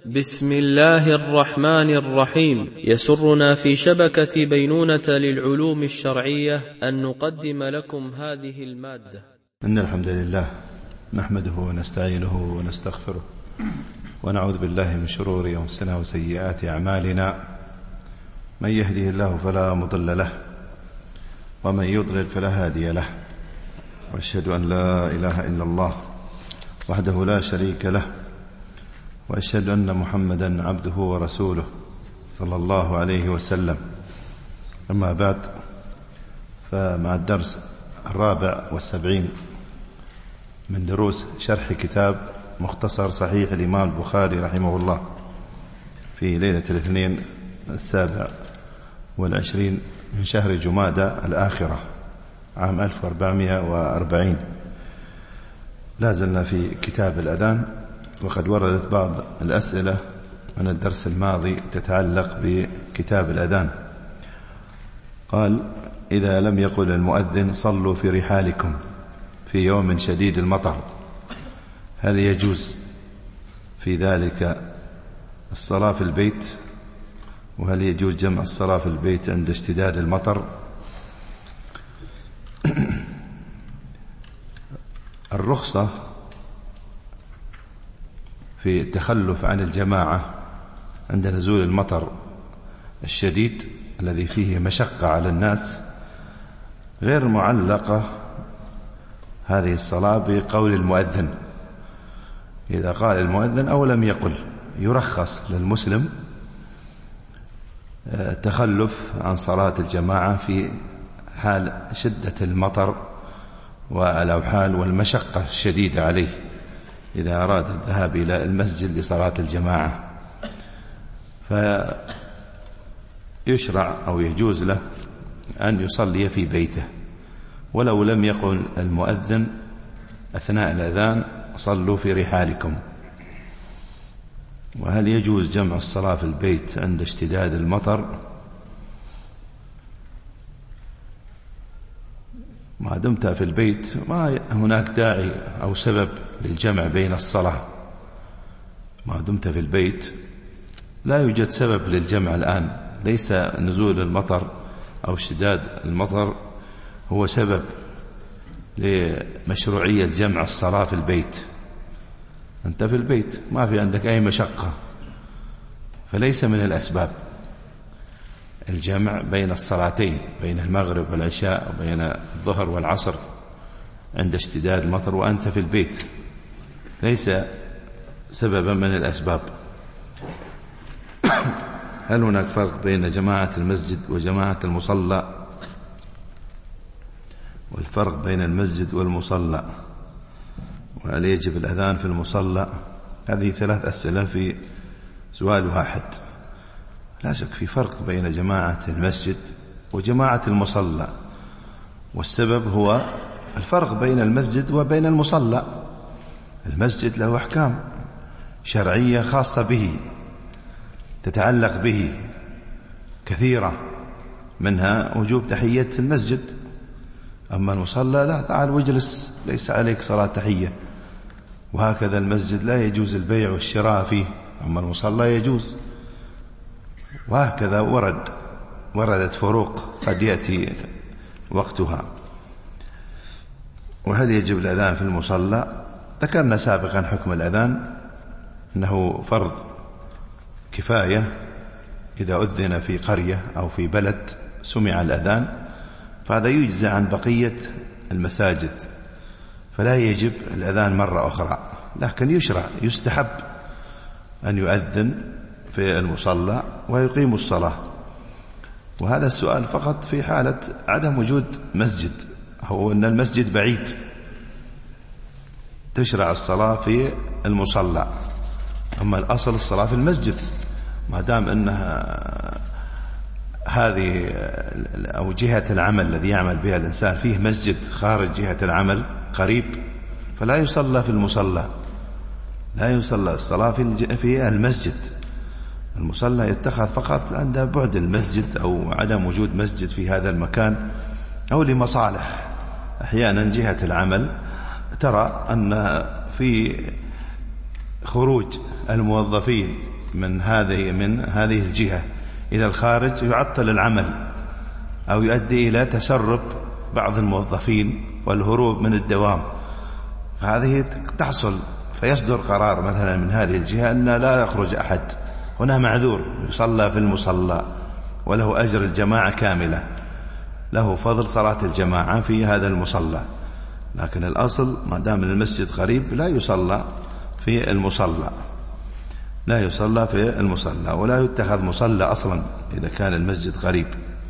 بسم الله الرحمن الرحيم. يسرنا في شبكة بينونة للعلوم الشرعية أن نقدم لكم هذه المادة. إن الحمد لله نحمده ونستعينه ونستغفره ونعوذ بالله من شرور أنفسنا وسيئات أعمالنا. من يهده الله فلا مضل له ومن يضلل فلا هادي له، وأشهد أن لا إله إلا الله وحده لا شريك له، وأشهد أن محمدا عبده ورسوله صلى الله عليه وسلم. أما بعد، فمع الدرس 74 من دروس شرح كتاب مختصر صحيح الإمام البخاري رحمه الله في ليلة الاثنين 27 من شهر جمادى الآخرة عام 1440. لازلنا في كتاب الأذان، وقد وردت بعض الأسئلة من الدرس الماضي تتعلق بكتاب الأذان. قال: إذا لم يقل المؤذن صلوا في رحالكم في يوم شديد المطر، هل يجوز في ذلك الصلاة في البيت؟ وهل يجوز جمع الصلاة في البيت عند اشتداد المطر؟ الرخصة في التخلف عن الجماعة عند نزول المطر الشديد الذي فيه مشقة على الناس غير معلقة هذه الصلاة بقول المؤذن. إذا قال المؤذن أو لم يقل، يرخص للمسلم التخلف عن صلاة الجماعة في حال شدة المطر والأوحال والمشقة الشديدة عليه إذا أراد الذهاب إلى المسجد لصلاة الجماعة، فيشرع أو يجوز له أن يصلي في بيته ولو لم يقل المؤذن أثناء الأذان صلوا في رحالكم. وهل يجوز جمع الصلاة في البيت عند اشتداد المطر؟ ما دمت في البيت ما هناك داعي أو سبب للجمع بين الصلاة. ما دمت في البيت لا يوجد سبب للجمع الآن. ليس نزول المطر أو اشتداد المطر هو سبب لمشروعية جمع الصلاة في البيت. أنت في البيت ما في عندك أي مشقة، فليس من الأسباب الجمع بين الصلاتين، بين المغرب والعشاء وبين الظهر والعصر عند اشتداد المطر وأنت في البيت، ليس سببا من الأسباب. هل هناك فرق بين جماعة المسجد وجماعة المصلى؟ والفرق بين المسجد والمصلى، وهل يجب الأذان في المصلى؟ هذه 3 أسئلة في سؤال واحد. لا شك في فرق بين جماعة المسجد وجماعة المصلى، والسبب هو الفرق بين المسجد وبين المصلى. المسجد له أحكام شرعية خاصة به تتعلق به كثيرة، منها وجوب تحية المسجد. أما المصلى لا، تعال واجلس، ليس عليك صلاة تحية. وهكذا المسجد لا يجوز البيع والشراء فيه، أما المصلى يجوز. وهكذا وردت فروق قد يأتي وقتها. وهل يجب الأذان في المصلى؟ ذكرنا سابقا حكم الأذان أنه فرض كفاية. إذا أذن في قرية أو في بلد سمع الأذان فهذا يجزي عن بقية المساجد، فلا يجب الأذان مرة أخرى. لكن يستحب أن يؤذن في المصلى ويقيم الصلاة. وهذا السؤال فقط في حالة عدم وجود مسجد أو أن المسجد بعيد، تشرع الصلاة في المصلى. أما الأصل الصلاة في المسجد، ما دام أنها هذه أو جهة العمل الذي يعمل بها الإنسان فيه مسجد خارج جهة العمل قريب، فلا يصلى في المصلى، لا يصلى الصلاة في المسجد. المصلى يتخذ فقط عند بعد المسجد أو عدم وجود مسجد في هذا المكان، أو لمصالح. أحيانا جهة العمل ترى أن في خروج الموظفين من هذه الجهة إلى الخارج يعطل العمل أو يؤدي إلى تسرب بعض الموظفين والهروب من الدوام، فهذه تحصل، فيصدر قرار مثلا من هذه الجهة أن لا يخرج أحد، هنا معذور يصلى في المصلى وله أجر الجماعة كاملة، له فضل صلاة الجماعة في هذا المصلى، لكن الأصل ما دام المسجد قريب لا يصلى في المصلى، لا يصلى في المصلى، ولا يتخذ مصلى أصلا إذا كان المسجد قريب.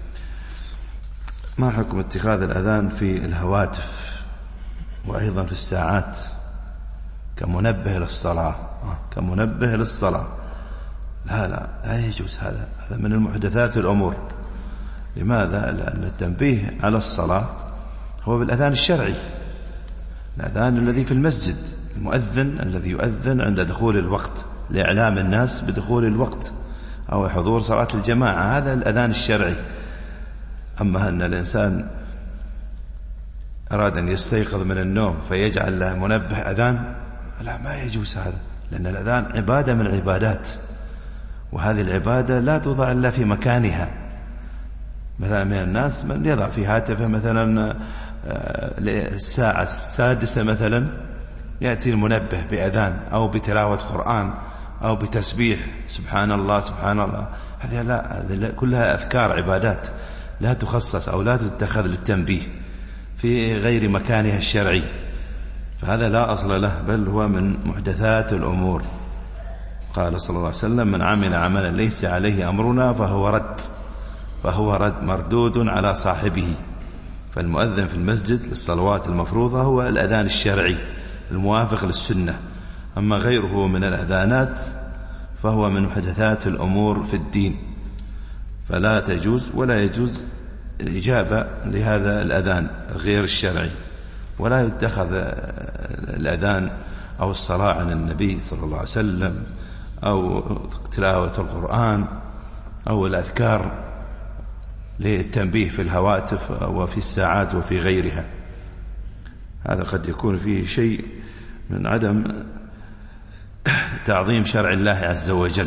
ما حكم اتخاذ الأذان في الهواتف وأيضا في الساعات كمنبه للصلاة؟ كمنبه للصلاة لا يجوز، هذا من المحدثات الأمور. لماذا؟ لأن التنبيه على الصلاة هو بالأذان الشرعي، الأذان الذي في المسجد، المؤذن الذي يؤذن عند دخول الوقت لإعلام الناس بدخول الوقت أو حضور صلاة الجماعة، هذا الأذان الشرعي. أما أن الإنسان أراد أن يستيقظ من النوم فيجعل له منبه أذان، لا، ما يجوز هذا، لأن الأذان عبادة من العبادات، وهذه العبادة لا توضع إلا في مكانها. مثلا من الناس من يضع في هاتفه مثلا الساعة 6 مثلا يأتي المنبه بأذان أو بتلاوة قرآن أو بتسبيح سبحان الله سبحان الله، هذه كلها أذكار عبادات لا تخصص أو لا تتخذ للتنبيه في غير مكانها الشرعي، فهذا لا أصل له، بل هو من محدثات الأمور. قال صلى الله عليه وسلم: من عمل عملا ليس عليه أمرنا فهو رد مردود على صاحبه. فالمؤذن في المسجد للصلوات المفروضة هو الأذان الشرعي الموافق للسنة، أما غيره من الأذانات فهو من محدثات الأمور في الدين، فلا تجوز ولا يجوز الإجابة لهذا الأذان غير الشرعي، ولا يتخذ الأذان أو الصلاة عن النبي صلى الله عليه وسلم أو تلاوة القرآن أو الأذكار للتنبيه في الهواتف وفي الساعات وفي غيرها. هذا قد يكون فيه شيء من عدم تعظيم شرع الله عز وجل،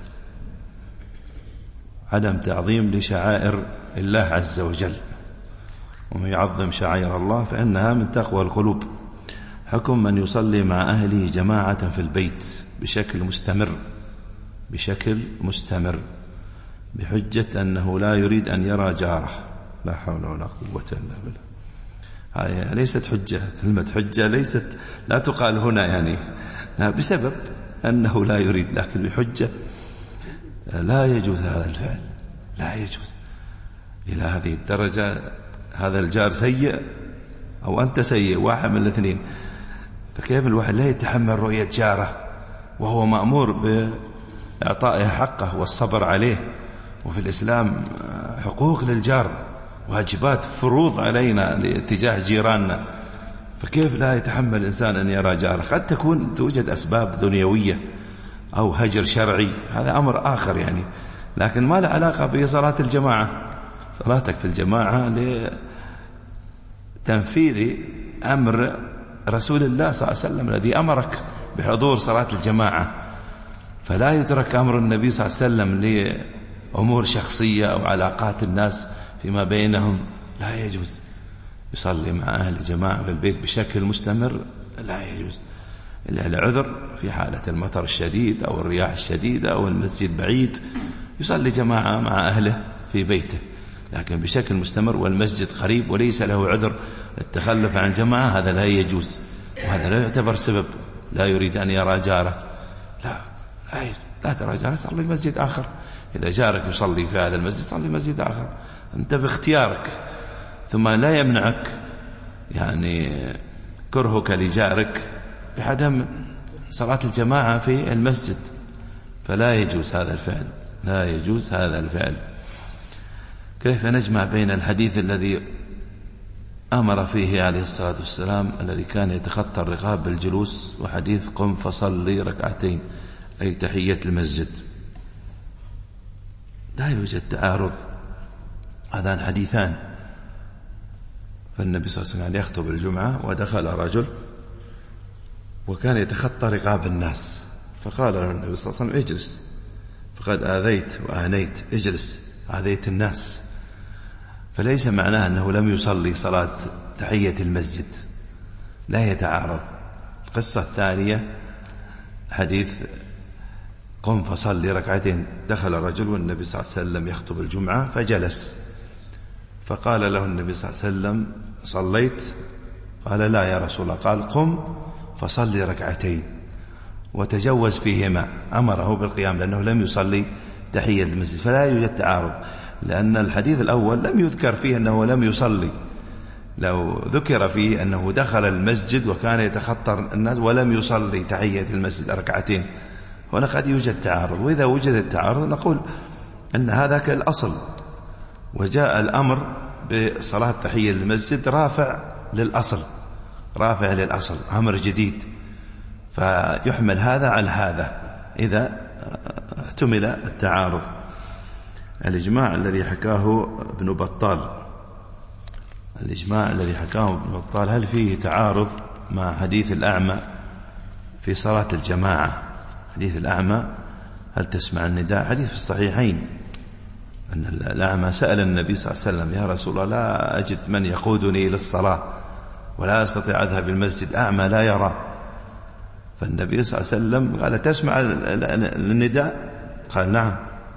عدم تعظيم لشعائر الله عز وجل، ومن يعظم شعائر الله فإنها من تقوى القلوب. حكم من يصلي مع أهله جماعة في البيت بشكل مستمر بحجة أنه لا يريد أن يرى جاره، لا حول ولا قوة إلا بالله. هذه ليست حجة، كلمة حجة لا تقال هنا يعني بسبب أنه لا يريد، لكن بحجة لا يجوز هذا الفعل، لا يجوز إلى هذه الدرجة. هذا الجار سيء أو أنت سيء، واحد من الاثنين، فكيف الواحد لا يتحمل رؤية جاره وهو مأمور بإعطائه حقه والصبر عليه؟ وفي الإسلام حقوق للجار، واجبات، فروض علينا لاتجاه جيراننا، فكيف لا يتحمل الإنسان أن يرى جاره؟ قد تكون توجد أسباب دنيوية أو هجر شرعي، هذا أمر آخر يعني، لكن ما له علاقة بصلاة الجماعة. صلاتك في الجماعة لتنفيذ أمر رسول الله صلى الله عليه وسلم الذي أمرك بحضور صلاة الجماعة، فلا يترك أمر النبي صلى الله عليه وسلم لأمور شخصية أو علاقات الناس فيما بينهم. لا يجوز يصلي مع أهل الجماعة في البيت بشكل مستمر، لا يجوز إلا العذر في حالة المطر الشديد أو الرياح الشديدة أو المسجد بعيد، يصلي جماعة مع أهله في بيته، لكن بشكل مستمر والمسجد قريب وليس له عذر التخلف عن الجماعة، هذا لا يجوز، وهذا لا يعتبر سبب. لا يريد أن يرى جاره، لا ترى جاره، صلي مسجد آخر. إذا جارك يصلي في هذا المسجد صلي مسجد آخر، أنت باختيارك، ثم لا يمنعك يعني كرهك لجارك بعدم صلاة الجماعة في المسجد، فلا يجوز هذا الفعل، لا يجوز هذا الفعل. كيف نجمع بين الحديث الذي أمر فيه عليه الصلاة والسلام الذي كان يتخطى الرقاب بالجلوس وحديث قم فصلي ركعتين أي تحية المسجد؟ لا يوجد تعارض، هذان حديثان. فالنبي صلى الله عليه وسلم يخطب الجمعة ودخل رجل وكان يتخطى رقاب الناس فقال له النبي صلى الله عليه وسلم اجلس، فقد آذيت وآنيت، اجلس، آذيت الناس. فليس معناه أنه لم يصلي صلاة تحية المسجد، لا يتعارض. القصة الثانية حديث قم فصلي ركعتين. دخل رجل والنبي صلى الله عليه وسلم يخطب الجمعة فجلس، فقال له النبي صلى الله عليه وسلم صليت؟ قال لا يا رسول الله. قال قم فصلي ركعتين وتجوز فيهما، أمره بالقيام لأنه لم يصلي تحية المسجد. فلا يوجد تعارض، لأن الحديث الأول لم يذكر فيه أنه لم يصلي، لو ذكر فيه أنه دخل المسجد وكان يتخطر الناس ولم يصلي تحية المسجد ركعتين، هنا قد يوجد تعارض. وإذا وجد التعارض نقول أن هذا كالأصل، وجاء الأمر بصلاة تحية المسجد رافع للأصل، رافع للأصل، أمر جديد، فيحمل هذا على هذا إذا احتمل التعارض. الإجماع الذي حكاه ابن بطال، الإجماع الذي حكاه ابن بطال هل فيه تعارض مع حديث الأعمى في صلاة الجماعة؟ حديث الأعمى هل تسمع النداء؟ حديث في الصحيحين أن الأعمى سأل النبي صلى الله عليه وسلم يا رسول الله لا أجد من يقودني إلى الصلاة ولا أستطيع أذهب المسجد، أعمى لا يرى. فالنبي صلى الله عليه وسلم قال تسمع النداء؟ قال نعم.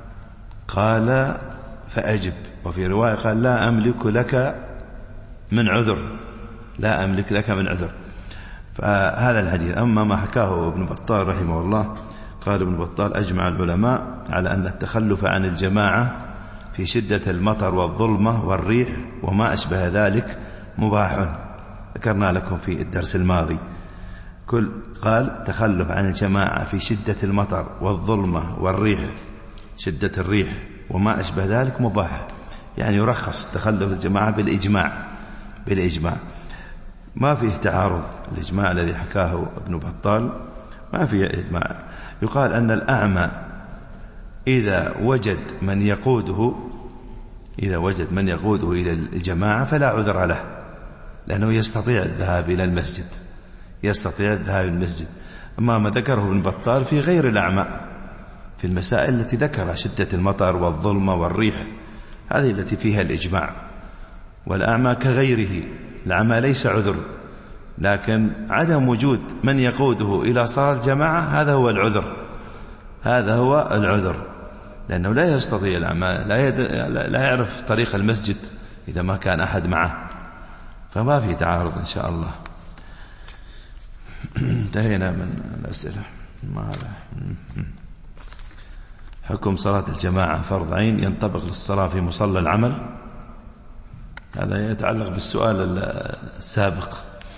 قال فأجب. وفي رواية قال لا أملك لك من عذر، لا أملك لك من عذر. فهذا الحديث. أما ما حكاه ابن بطال رحمه الله، قال ابن بطال أجمع العلماء على أن التخلف عن الجماعة في شدة المطر والظلمة والريح وما أشبه ذلك مباح، ذكرنا لكم في الدرس الماضي. قال تخلف عن الجماعة في شدة المطر والظلمة والريح، شدة الريح وما أشبه ذلك مباح، يعني يرخص تخلف الجماعة بالإجماع. ما فيه تعارض. الإجماع الذي حكاه ابن بطال ما فيه إجماع. يقال أن الأعمى إذا وجد من يقوده إلى الجماعة فلا عذر له، لأنه يستطيع الذهاب إلى المسجد، أما ما ذكره ابن بطال في غير الأعمى، في المسائل التي ذكرها شدة المطر والظلمة والريح، هذه التي فيها الإجماع. والأعمى كغيره، الأعمى ليس عذر، لكن عدم وجود من يقوده إلى صلاة الجماعة هذا هو العذر، لأنه لا يستطيع الأعمى، لا يعرف طريق المسجد إذا ما كان أحد معه، فما في تعارض إن شاء الله. انتهينا من الأسئلة. حكم صلاة الجماعة فرض عين ينطبق للصلاة في مصلى العمل. هذا يتعلق بالسؤال السابق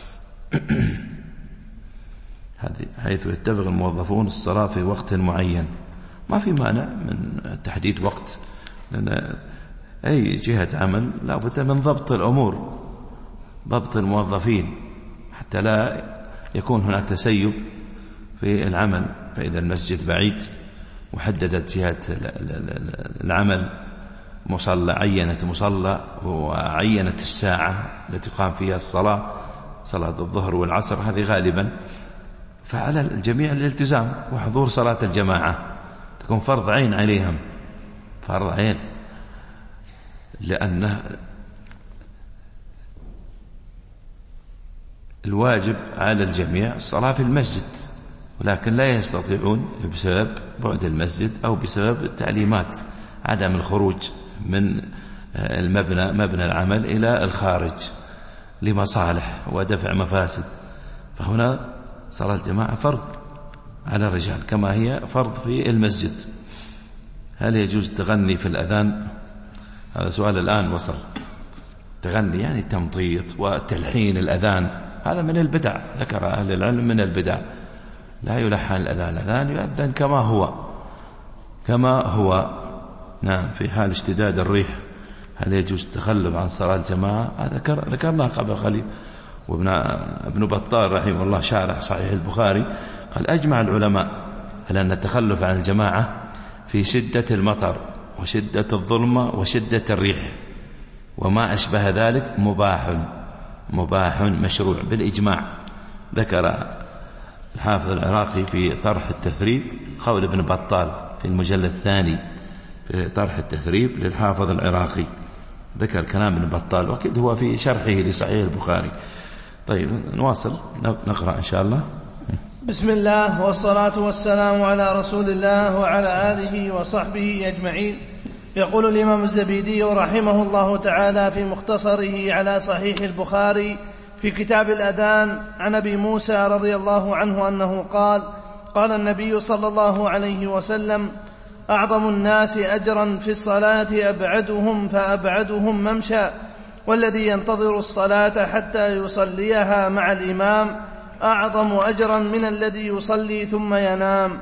حيث يتفق الموظفون الصلاة في وقت معين. ما في مانع من تحديد وقت، لأن أي جهة عمل لا بد من ضبط الأمور، ضبط الموظفين حتى لا يكون هناك تسيب في العمل. فإذا المسجد بعيد وحددت جهة العمل عينت مصلى وعينت الساعة التي تقام فيها الصلاة، صلاة الظهر والعصر، هذه غالبا فعلى الجميع الالتزام وحضور صلاة الجماعة، تكون فرض عين عليهم، فرض عين، لأن الواجب على الجميع الصلاة في المسجد، ولكن لا يستطيعون بسبب بعد المسجد أو بسبب التعليمات عدم الخروج من مبنى العمل إلى الخارج لمصالح ودفع مفاسد. فهنا صلاة الجماعة فرض على الرجال كما هي فرض في المسجد. هل يجوز تغني في الأذان؟ هذا سؤال الآن وصل. تغني يعني تمطيط وتلحين الأذان، هذا من البدع، ذكر أهل العلم من البدع. لا يلحن الأذان يؤذن كما هو. نعم. في حال اشتداد الريح هل يجوز التخلف عن صلاة الجماعة؟ هذا ذكرنا قبل قليل. وابن بطال رحمه الله شارح صحيح البخاري قال أجمع العلماء على أن التخلف عن الجماعة في شدة المطر وشدة الظلمة وشدة الريح وما أشبه ذلك مباح مشروع بالإجماع. ذكر الحافظ العراقي في طرح التثريب قول ابن بطال في المجلد الثاني في طرح التثريب للحافظ العراقي، ذكر كلام ابن بطال وأكيد هو في شرحه لصحيح البخاري. طيب نواصل نقرأ إن شاء الله. بسم الله والصلاة والسلام على رسول الله وعلى آله وصحبه أجمعين. يقول الإمام الزبيدي رحمه الله تعالى في مختصره على صحيح البخاري في كتاب الأذان عن أبي موسى رضي الله عنه أنه قال: قال النبي صلى الله عليه وسلم: أعظم الناس أجرا في الصلاة أبعدهم فأبعدهم ممشى، والذي ينتظر الصلاة حتى يصليها مع الإمام أعظم أجرا من الذي يصلي ثم ينام.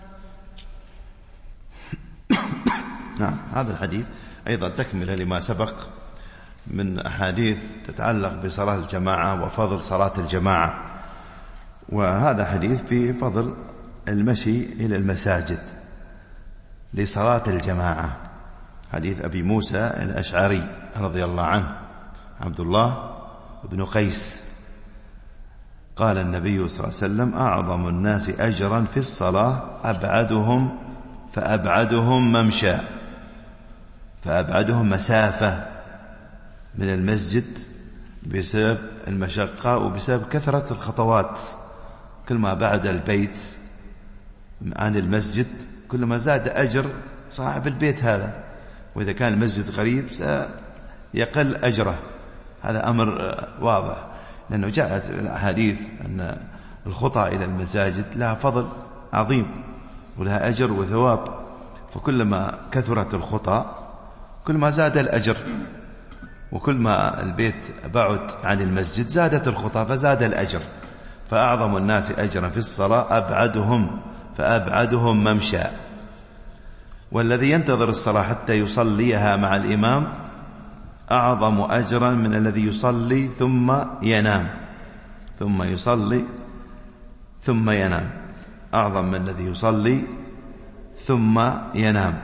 نعم، هذا الحديث أيضا تكملة لما سبق من أحاديث تتعلق بصلاة الجماعة وفضل صلاة الجماعة، وهذا حديث في فضل المشي إلى المساجد لصلاة الجماعة. حديث أبي موسى الأشعري رضي الله عنه عبد الله بن قيس قال النبي صلى الله عليه وسلم: أعظم الناس أجرا في الصلاة أبعدهم فأبعدهم ممشى، فأبعدهم مسافة من المسجد بسبب المشقة وبسبب كثرة الخطوات. كل ما بعد البيت عن المسجد كل ما زاد أجر صاحب البيت هذا، وإذا كان المسجد قريب سيقل أجره. هذا أمر واضح، لأنه جاءت الأحاديث أن الخطى إلى المساجد لها فضل عظيم ولها أجر وثواب، فكلما كثرت الخطى كل ما زاد الأجر، وكل ما البيت بعد عن المسجد زادت الخطى فزاد الأجر. فأعظم الناس أجرا في الصلاة أبعدهم فأبعدهم ممشى، والذي ينتظر الصلاة حتى يصليها مع الإمام أعظم أجرا من الذي يصلي ثم ينام. ثم يصلي ثم ينام أعظم من الذي يصلي ثم ينام.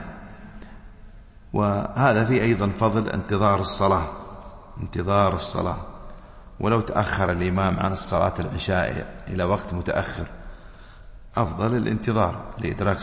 وهذا فيه أيضا فضل انتظار الصلاة، ولو تأخر الإمام عن الصلاة العشاء إلى وقت متأخر أفضل الانتظار لإدراك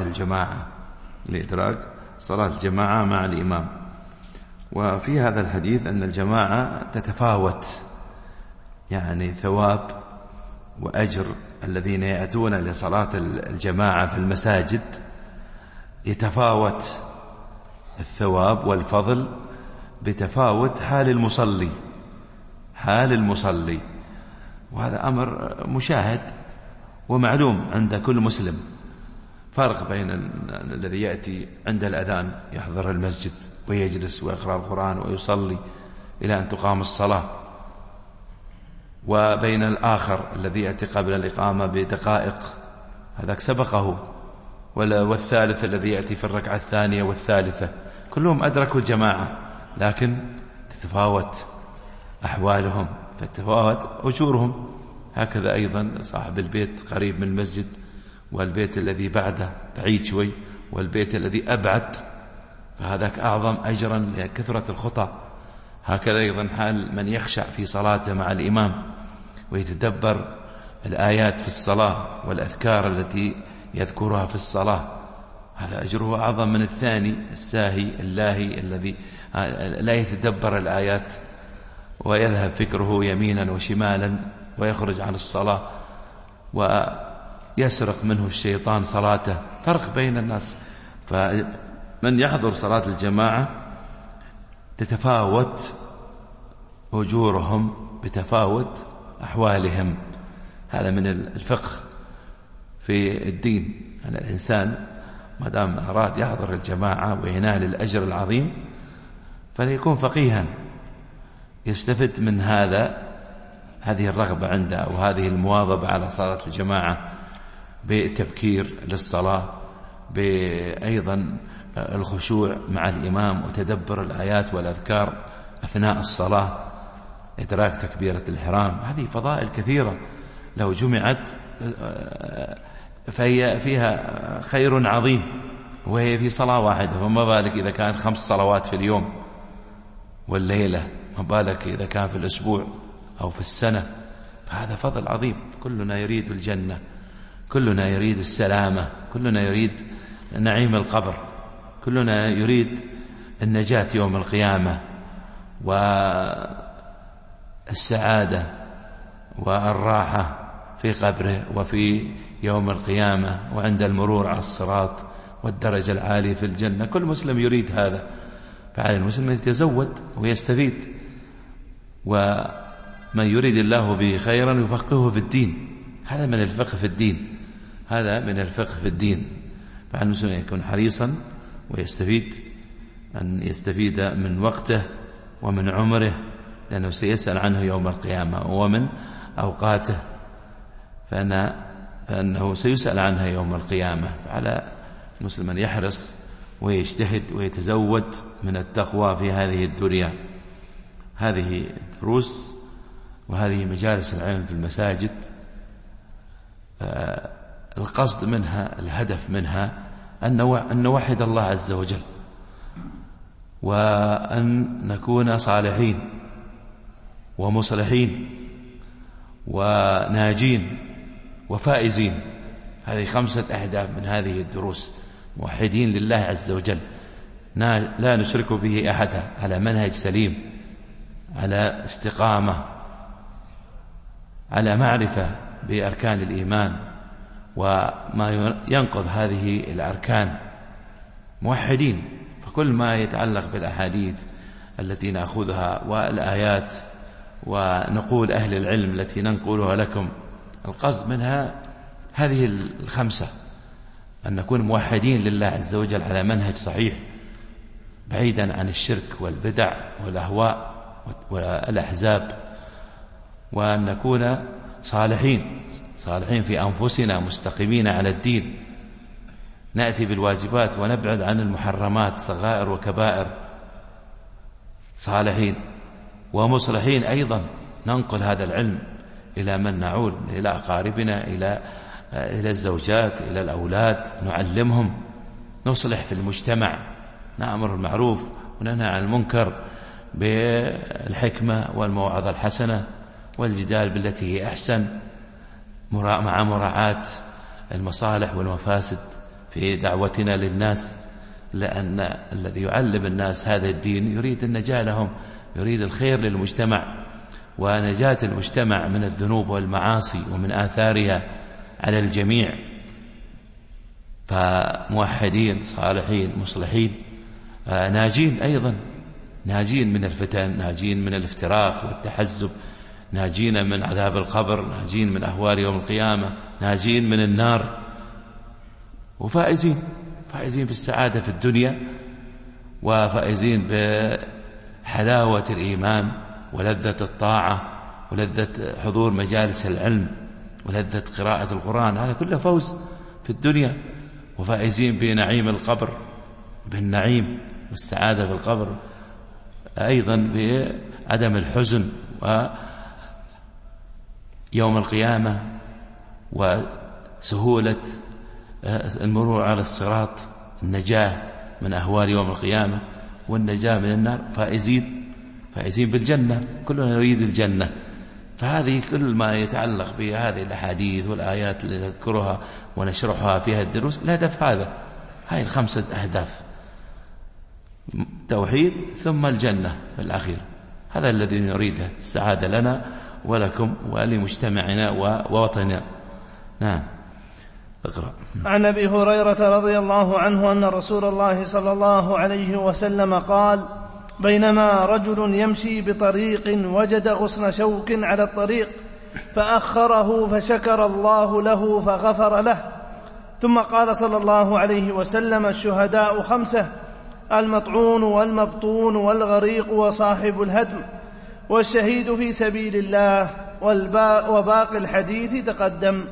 صلاة الجماعة مع الإمام. وفي هذا الحديث أن الجماعة تتفاوت، يعني ثواب وأجر الذين يأتون لصلاة الجماعة في المساجد يتفاوت الثواب والفضل بتفاوت حال المصلي، وهذا أمر مشاهد ومعلوم عند كل مسلم. فرق بين الذي يأتي عند الأذان يحضر المسجد ويجلس ويقرأ القرآن ويصلي إلى أن تقام الصلاة، وبين الآخر الذي يأتي قبل الإقامة بدقائق هذاك سبقه، والثالث الذي يأتي في الركعة الثانية والثالثة. كلهم أدركوا الجماعة، لكن تتفاوت أحوالهم فتتفاوت أجورهم. هكذا أيضا صاحب البيت قريب من المسجد والبيت الذي بعده بعيد شوي والبيت الذي أبعد، فهذاك أعظم أجرا لكثرة الخطى. هكذا أيضا حال من يخشع في صلاته مع الإمام ويتدبر الآيات في الصلاة والأذكار التي يذكرها في الصلاة، هذا أجره أعظم من الثاني اللاهي الذي لا يتدبر الآيات ويذهب فكره يمينا وشمالا ويخرج عن الصلاة ويسرق منه الشيطان صلاته. فرق بين الناس. فمن يحضر صلاة الجماعة تتفاوت أجورهم بتفاوت أحوالهم. هذا من الفقه في الدين، أن الإنسان ما دام أراد يحضر الجماعة وينال الأجر العظيم فليكون فقيها يستفد من هذه الرغبة عنده أو هذه المواظبة على صلاة الجماعة بالتبكير للصلاة، بأيضا الخشوع مع الإمام وتدبر الآيات والأذكار أثناء الصلاة، إدراك تكبيرة الإحرام. هذه فضائل كثيرة لو جمعت فهي فيها خير عظيم، وهي في صلاة واحدة، فما بالك إذا كان 5 صلوات في اليوم والليلة، ما بالك إذا كان في الأسبوع أو في السنة، فهذا فضل عظيم. كلنا يريد الجنة كلنا يريد السلامة، كلنا يريد نعيم القبر، كلنا يريد النجاة يوم القيامة والسعادة والراحة في قبره وفي يوم القيامة وعند المرور على الصراط والدرجة العالية في الجنة. كل مسلم يريد هذا، فعلى المسلم يتزود ويستفيد، ومن يريد الله به خيرا يفقهه في الدين. هذا من الفقه في الدين، هذا من الفقه في الدين. فعلى المسلم يكون حريصا ويستفيد، أن يستفيد من وقته ومن عمره، لأنه سيسأل عنه يوم القيامة، ومن أوقاته فأنه سيسأل عنها يوم القيامة. فعلى المسلم أن يحرص ويجتهد ويتزود من التقوى في هذه الدنيا. هذه الدروس وهذه مجالس العلم في المساجد القصد منها، الهدف منها أن نوحد الله عز وجل، وأن نكون صالحين ومصلحين وناجين وفائزين. هذه 5 أهداف من هذه الدروس. موحدين لله عز وجل، لا نشرك به أحدا، على منهج سليم، على استقامة، على معرفة بأركان الإيمان وما ينقض هذه الأركان. موحدين، فكل ما يتعلق بالأحاديث التي نأخذها والآيات ونقول أهل العلم التي ننقلها لكم، القصد منها هذه 5: أن نكون موحدين لله عز وجل على منهج صحيح، بعيدا عن الشرك والبدع والأهواء والأحزاب، وأن نكون صالحين في أنفسنا، مستقيمين على الدين، نأتي بالواجبات ونبعد عن المحرمات، صغائر وكبائر، صالحين ومصلحين أيضا، ننقل هذا العلم إلى من نعول، إلى أقاربنا، إلى الزوجات، إلى الأولاد، نعلمهم، نصلح في المجتمع، نأمر بالمعروف وننهى عن المنكر بالحكمة والموعظة الحسنة والجدال بالتي هي أحسن، مع مراعاة المصالح والمفاسد في دعوتنا للناس، لأن الذي يعلم الناس هذا الدين يريد النجاة لهم، يريد الخير للمجتمع ونجاة المجتمع من الذنوب والمعاصي ومن آثارها على الجميع. فموحدين صالحين مصلحين ناجين أيضا، ناجين من الفتن، ناجين من الافتراق والتحزب، ناجين من عذاب القبر، ناجين من أهوال يوم القيامة، ناجين من النار، وفائزين، فائزين بالسعادة في الدنيا، وفائزين بحلاوة الإيمان ولذة الطاعة ولذة حضور مجالس العلم ولذة قراءة القرآن. هذا كله فوز في الدنيا، وفائزين بنعيم القبر، بالنعيم والسعادة في القبر، أيضا بعدم الحزن ويوم القيامة وسهولة المرور على الصراط، النجاة من أهوال يوم القيامة والنجاة من النار، فائزين بالجنة، كلنا نريد الجنة. فهذه كل ما يتعلق بهذه الأحاديث والآيات اللي نذكرها ونشرحها فيها الدروس، الهدف هذا، هاي 5 أهداف: توحيد ثم الجنة في الأخير. هذا الذي نريده، السعادة لنا ولكم ولمجتمعنا ووطننا. نعم، اقرأ. عن أبي هريرة رضي الله عنه أن رسول الله صلى الله عليه وسلم قال: بينما رجل يمشي بطريق وجد غصن شوك على الطريق فأخره فشكر الله له فغفر له. ثم قال صلى الله عليه وسلم: الشهداء 5: المطعون والمبطون والغريق وصاحب الهدم والشهيد في سبيل الله. وباقي الحديث تقدم.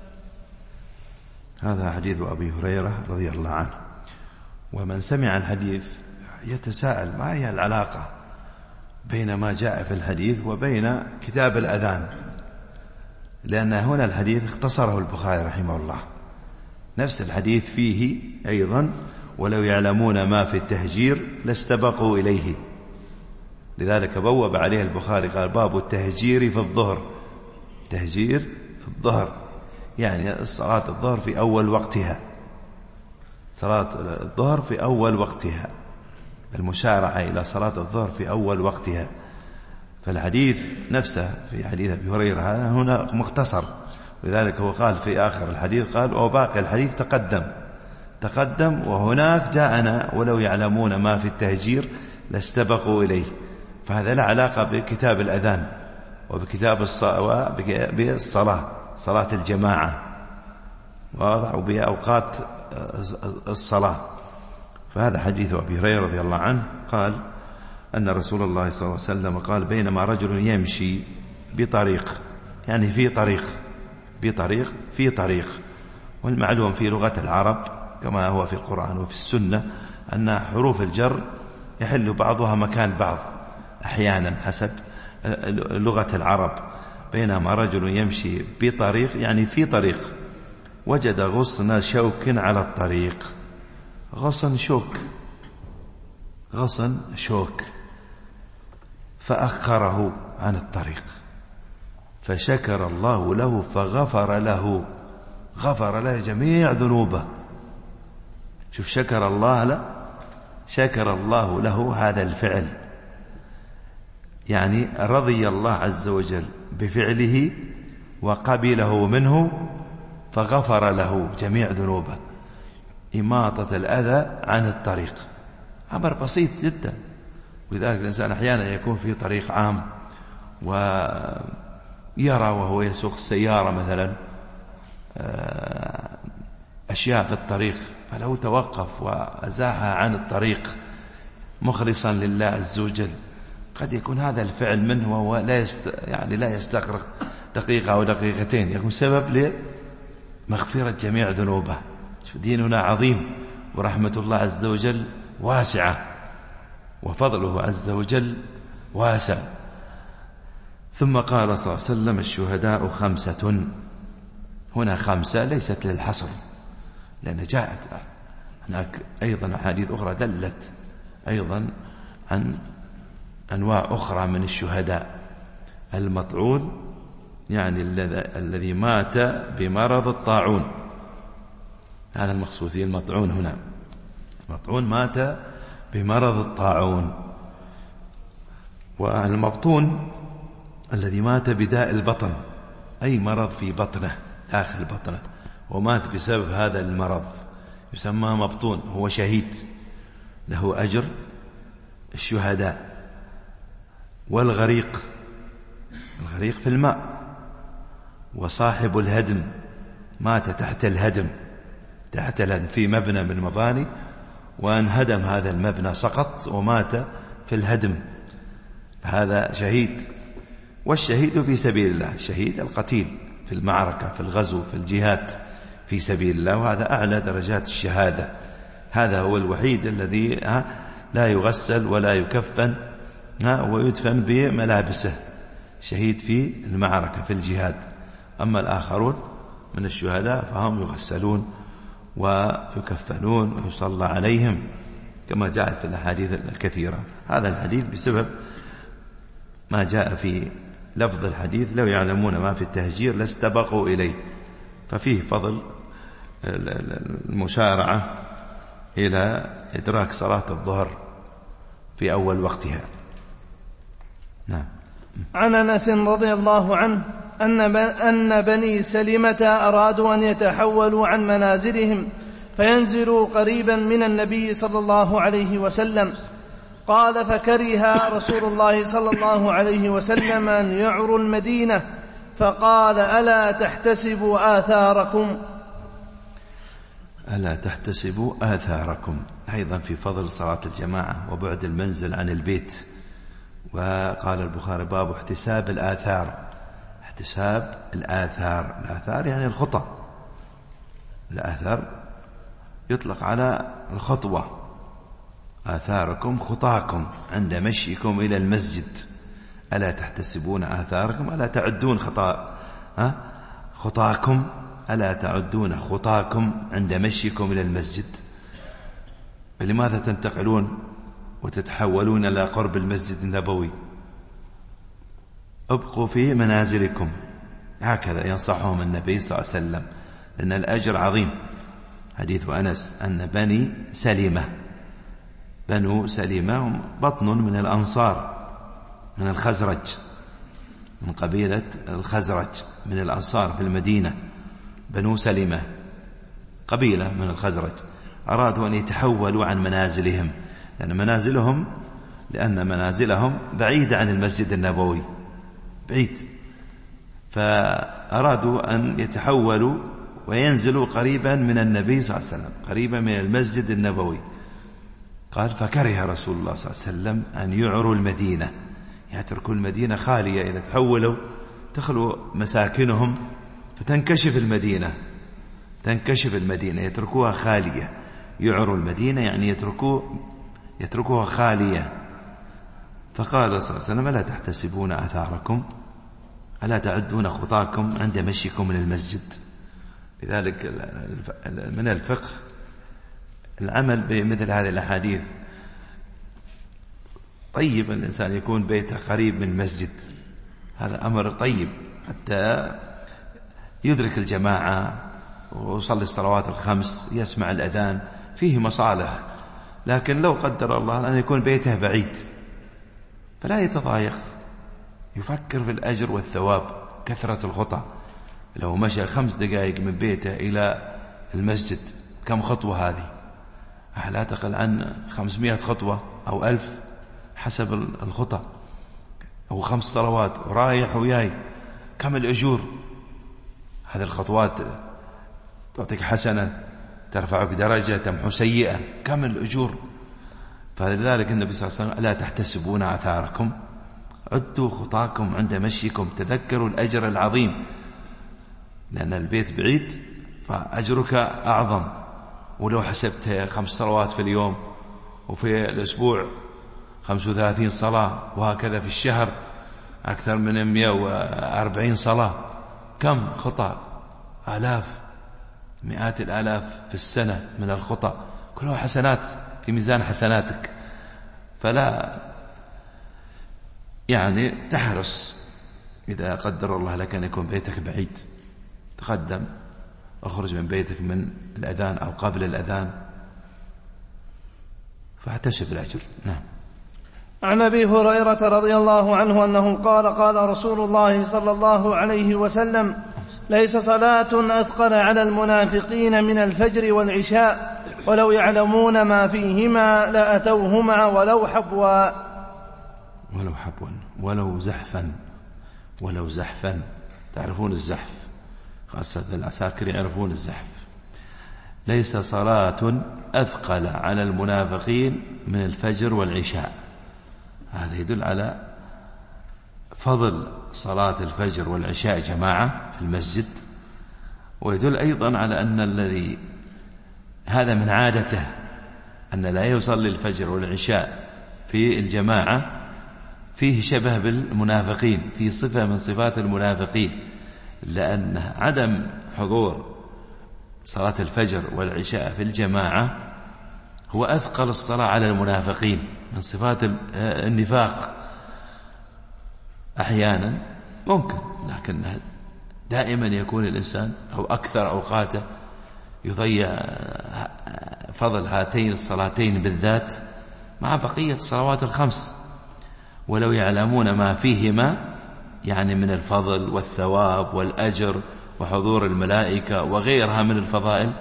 هذا حديث أبي هريرة رضي الله عنه. ومن سمع الحديث يتساءل ما هي العلاقة بين ما جاء في الحديث وبين كتاب الأذان، لأن هنا الحديث اختصره البخاري رحمه الله. نفس الحديث فيه أيضا: ولو يعلمون ما في التهجير لاستبقوا إليه. لذلك بوب عليه البخاري قال: باب التهجير في الظهر، تهجير الظهر، يعني صلاة الظهر في أول وقتها، صلاة الظهر في أول وقتها، المسارعة إلى صلاة الظهر في أول وقتها. فالحديث نفسه في حديث أبي هريرة هنا مختصر، لذلك هو قال في آخر الحديث قال وباقي الحديث تقدم وهناك جاءنا ولو يعلمون ما في التهجير لاستبقوا إليه. فهذا لا علاقة بكتاب الأذان وبكتاب بالصلاة، صلاة الجماعة، واضح، وبأوقات الصلاة. فهذا حديث أبي هريرة رضي الله عنه قال أن رسول الله صلى الله عليه وسلم قال بينما رجل يمشي بطريق، يعني في طريق. والمعلوم في لغة العرب كما هو في القرآن وفي السنة أن حروف الجر يحل بعضها مكان بعض أحيانا حسب لغة العرب. بينما رجل يمشي بطريق يعني في طريق وجد غصن شوك على الطريق. غصن شوك فأخره عن الطريق فشكر الله له فغفر له جميع ذنوبه. شوف شكر الله له هذا الفعل، يعني رضي الله عز وجل بفعله وقبله منه فغفر له جميع ذنوبه. إماطة الأذى عن الطريق أمر بسيط جدا، ولذلك الإنسان أحيانا يكون في طريق عام ويرى وهو يسوق السيارة مثلا أشياء في الطريق، فلو توقف وأزاحها عن الطريق مخلصا لله عز وجل قد يكون هذا الفعل منه وهو لا يستغرق دقيقة أو دقيقتين، يكون سبب لمغفرة جميع ذنوبه. ديننا عظيم ورحمة الله عز وجل واسعة وفضله عز وجل واسع. ثم قال صلى الله عليه وسلم الشهداء 5. هنا 5 ليست للحصر، لأن جاءت هناك أيضا أحاديث أخرى دلت أيضا عن أنواع أخرى من الشهداء. المطعون يعني الذي مات بمرض الطاعون، هذا المقصود المطعون هنا، المطعون مات بمرض الطاعون. والمبطون الذي مات بداء البطن، أي مرض في بطنه داخل بطنه ومات بسبب هذا المرض يسمى مبطون، هو شهيد له أجر الشهداء. والغريق في الماء. وصاحب الهدم مات تحت الهدم في مبنى من المباني وانهدم هذا المبنى سقط ومات في الهدم، هذا شهيد. والشهيد في سبيل الله، الشهيد القتيل في المعركة في الغزو في الجهاد في سبيل الله، وهذا أعلى درجات الشهادة. هذا هو الوحيد الذي لا يغسل ولا يكفن ويدفن بملابسه، شهيد في المعركة في الجهاد. أما الآخرون من الشهداء فهم يغسلون ويكفنون ويصلى عليهم كما جاءت في الأحاديث الكثيرة. هذا الحديث بسبب ما جاء في لفظ الحديث لو يعلمون ما في التهجير لاستبقوا إليه، ففيه فضل المسارعة إلى إدراك صلاة الظهر في أول وقتها. نعم. عن أنس رضي الله عنه أن بني سلمة أرادوا أن يتحولوا عن منازلهم فينزلوا قريبا من النبي صلى الله عليه وسلم. قال فكره رسول الله صلى الله عليه وسلم أن يعروا المدينة فقال ألا تحتسبوا آثاركم. أيضا في فضل صلاة الجماعة وبعد المنزل عن البيت. وقال البخاري باب احتساب الآثار يعني الخطى. الآثار يطلق على الخطوة، آثاركم خطاكم عند مشيكم إلى المسجد. ألا تحتسبون آثاركم، ألا تعدون خطاكم، ألا تعدون خطاكم عند مشيكم إلى المسجد. فلماذا تنتقلون وتتحولون إلى قرب المسجد النبوي؟ ابقوا في منازلكم هكذا ينصحهم النبي صلى الله عليه وسلم، لأن الأجر عظيم. حديث أنس أن بنو سلمة هم بطن من الأنصار، من الخزرج، من قبيلة الخزرج من الأنصار في المدينة. بنو سلمة قبيلة من الخزرج، أرادوا أن يتحولوا عن منازلهم، لأن منازلهم بعيدة عن المسجد النبوي، بعيد، فأرادوا أن يتحولوا وينزلوا قريبا من النبي صلى الله عليه وسلم، قريبا من المسجد النبوي. قال فكره رسول الله صلى الله عليه وسلم أن يعروا المدينة، يتركوا المدينة خالية، إذا تحولوا تخلو مساكنهم فتنكشف المدينة، يتركوها خالية. يعروا المدينة يعني يتركوها خالية. فقال صلى الله عليه وسلم ألا تحتسبون آثاركم، ألا تعدون خطاكم عند مشيكم من المسجد. لذلك من الفقه العمل بمثل هذه الأحاديث. طيب الإنسان يكون بيته قريب من المسجد، هذا أمر طيب حتى يدرك الجماعة ويصلي الصلوات الخمس، يسمع الأذان، فيه مصالح. لكن لو قدر الله أن يكون بيته بعيد فلا يتضايق، يفكر في الأجر والثواب، كثرة الخطى. لو مشى 5 دقائق من بيته إلى المسجد كم خطوة هذه؟ لا تقل عن 500 خطوة أو 1000 حسب الخطى، أو 5 صلوات ورايح وياي، كم الأجور؟ هذه الخطوات تعطيك حسنة، ترفعك درجة، تمحو سيئة، كم الأجور؟ فلذلك النبي صلى الله عليه وسلم ألا تحتسبون آثاركم، عدوا خطاكم عند مشيكم، تذكروا الأجر العظيم، لأن البيت بعيد فأجرك أعظم. ولو حسبت 5 صلوات في اليوم، وفي الأسبوع 35 صلاة، وهكذا في الشهر أكثر من 140 صلاة، كم خطأ؟ آلاف، مئات الآلاف في السنة من الخطأ، كلها حسنات في ميزان حسناتك. فلا يعني تحرص إذا قدر الله لك أن يكون بيتك بعيد، تقدم، أخرج من بيتك من الأذان أو قبل الأذان، فاحتسب الأجر. نعم. عن أبي هريرة رضي الله عنه أنه قال قال رسول الله صلى الله عليه وسلم ليس صلاة أثقل على المنافقين من الفجر والعشاء ولو يعلمون ما فيهما لأتوهما ولو حبوا ولو زحفا. تعرفون الزحف، خاصة العساكر يعرفون الزحف. ليس صلاة أثقل على المنافقين من الفجر والعشاء. هذا يدل على فضل صلاة الفجر والعشاء جماعة في المسجد، ويدل أيضا على أن الذي هذا من عادته أن لا يصلي الفجر والعشاء في الجماعة فيه شبه بالمنافقين، فيه صفة من صفات المنافقين، لأن عدم حضور صلاة الفجر والعشاء في الجماعة هو أثقل الصلاة على المنافقين، من صفات النفاق. أحيانا ممكن، لكن دائما يكون الإنسان أو أكثر أوقاته يضيع فضل هاتين الصلاتين بالذات مع بقية الصلوات الخمس. ولو يعلمون ما فيهما يعني من الفضل والثواب والأجر وحضور الملائكة وغيرها من الفضائل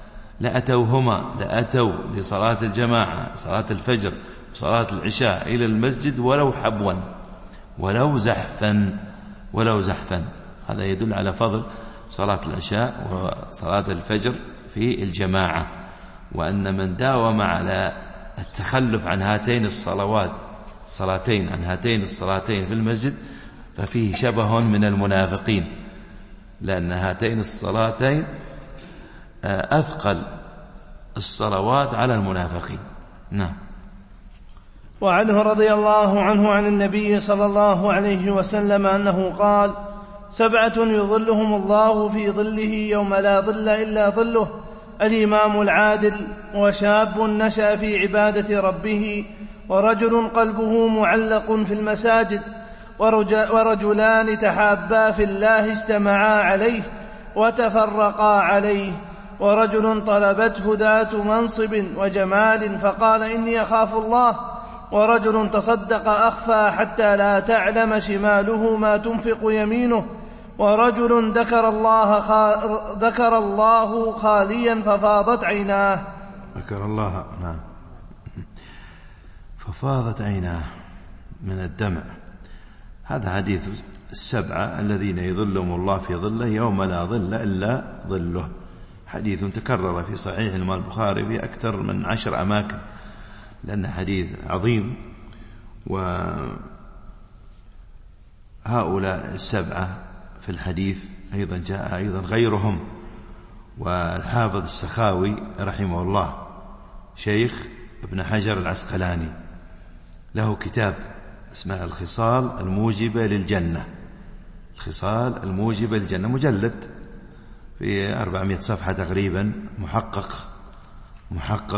لأتوا لصلاة الجماعة، صلاة الفجر وصلاة العشاء إلى المسجد ولو حبوا ولو زحفا. هذا يدل على فضل صلاة العشاء وصلاة الفجر في الجماعة، وأن من داوم على التخلف عن هاتين الصلاتين في المسجد ففيه شبه من المنافقين، لأن هاتين الصلاتين أثقل الصلوات على المنافقين. نعم. وعنه رضي الله عنه عن النبي صلى الله عليه وسلم أنه قال 7 يظلهم الله في ظله يوم لا ظل إلا ظله: الإمام العادل، وشاب نشأ في عبادة ربه، ورجل قلبه معلق في المساجد، ورجلان تحابا في الله اجتمعا عليه وتفرقا عليه، ورجل طلبته ذات منصب وجمال فقال إني أخاف الله، ورجل تصدق أخفى حتى لا تعلم شماله ما تنفق يمينه، ورجل ذكر الله خاليا ففاضت عيناه. ذكر الله، نعم، ففاضت عيناه من الدمع. هذا حديث السبعة الذين يظلهم الله في ظله يوم لا ظل إلا ظله. حديث تكرر في صحيح الإمام البخاري في أكثر من 10 أماكن، لأنه حديث عظيم. وهؤلاء السبعة في الحديث أيضا جاء أيضا غيرهم. والحافظ السخاوي رحمه الله شيخ ابن حجر العسقلاني له كتاب اسمه الخصال الموجبة للجنة. الخصال الموجبة للجنة، مجلد في 400 صفحة تقريبا، محقق،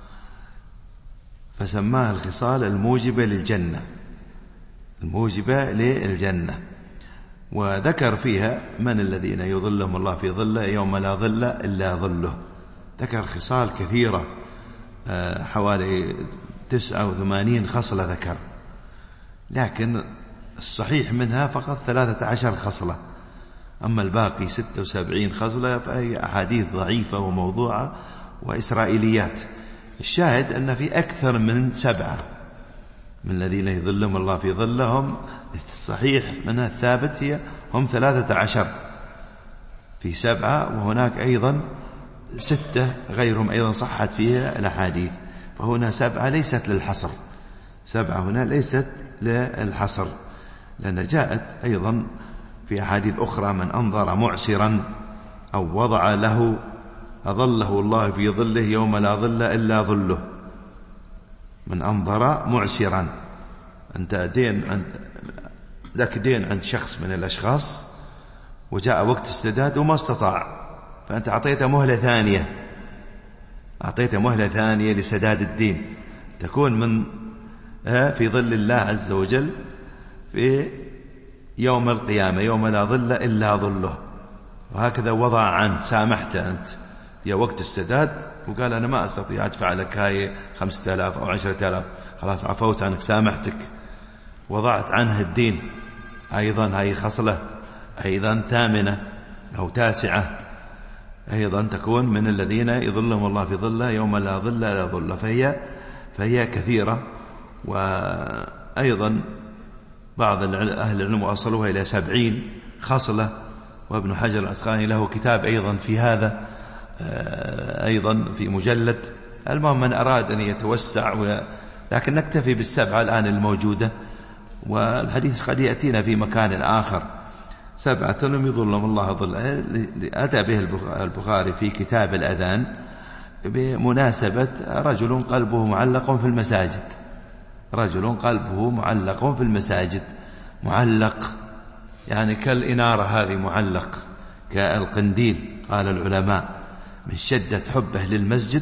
فسماه الخصال الموجبة للجنة، الموجبة للجنة. وذكر فيها من الذين يظلهم الله في ظله يوم لا ظل إلا ظله. ذكر خصال كثيرة، حوالي 89 خصلة ذكر، لكن الصحيح منها فقط 13 خصلة، أما الباقي 76 خصلة فهي أحاديث ضعيفة وموضوعة وإسرائيليات. الشاهد أن في أكثر من 7 من الذين يظلهم الله في ظلهم، الصحيح منها الثابت هي هم 13 في 7، وهناك أيضا 6 غيرهم أيضا صحت فيها الأحاديث. فهنا 7 ليست للحصر، 7 هنا ليست للحصر، لأن جاءت أيضا في أحاديث أخرى من أنظر معسرا أو وضع له أظله الله في ظله يوم لا ظل إلا ظله. من أنظر معسرا، أنت لك دين عند شخص من الأشخاص وجاء وقت السداد وما استطاع، فأنت أعطيته مهلة ثانية لسداد الدين، تكون من في ظل الله عز وجل في يوم القيامة يوم لا ظل إلا ظله. وهكذا وضع عنه، سامحته أنت يا وقت السداد وقال أنا ما أستطيع أدفع لك هاي 5000 أو 10,000، خلاص عفوت عنك، سامحتك، وضعت عنه الدين. أيضا هاي خصلة أيضا 8 أو 9 أيضا تكون من الذين يظلهم الله في ظله يوم لا ظل إلا ظله. فهي كثيرة. وأيضا بعض أهل العلم وصلوها إلى 70 خصلة، وابن حجر العسقلاني له كتاب أيضا في هذا، أيضا في مجلد. المهم من أراد أن يتوسع لكن نكتفي بال7 الآن الموجودة، والحديث قد يأتينا في مكان آخر. 7 لم يظلهم الله ظله، أتى به البخاري في كتاب الأذان بمناسبة رجل قلبه معلق في المساجد. رجل قلبه معلق في المساجد، معلق يعني كالإنارة هذه، معلق كالقنديل. قال العلماء من شدة حبه للمسجد